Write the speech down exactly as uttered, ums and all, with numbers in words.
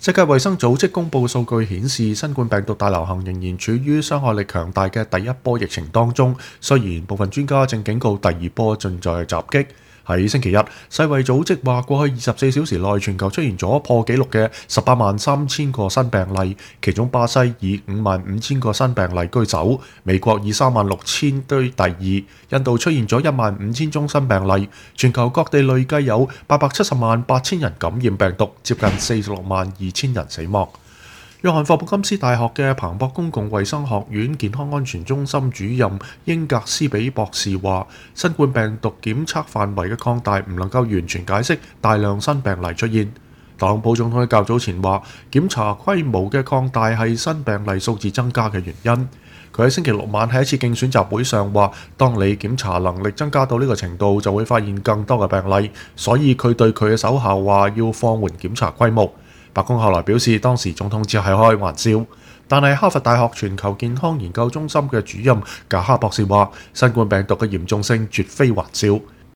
世界衛生組織公佈數據顯示，新冠病毒大流行仍然處於傷害力強大嘅第一波疫情當中。雖然部分專家正警告第二波正在襲擊。喺星期一，世衛組織話過去二十四小時內全球出現咗破紀錄嘅十八萬三千個新病例，其中巴西以五萬五千個新病例居首，美國以三萬六千居第二，印度出現咗一萬五千宗新病例，全球各地累計有八百七十萬八千人感染病毒，接近四十六萬二千人死亡。約翰霍普金斯大學嘅彭博公共衛生學院健康安全中心主任英格斯比博士話，新冠病毒檢測範圍嘅擴大唔能夠完全解釋大量新病例出現。特朗普總統喺較早前話，檢查規模嘅擴大係新病例數字增加嘅原因。佢喺星期六晚喺一次競選集會上話，當你檢查能力增加到呢個程度，就會發現更多嘅病例，所以佢對佢嘅手下話要放緩檢查規模。白宮後來表示，當時總統只係開玩笑，但係哈佛大學全球健康研究中心嘅主任賈哈博士話，新冠病毒嘅嚴重性絕非玩笑。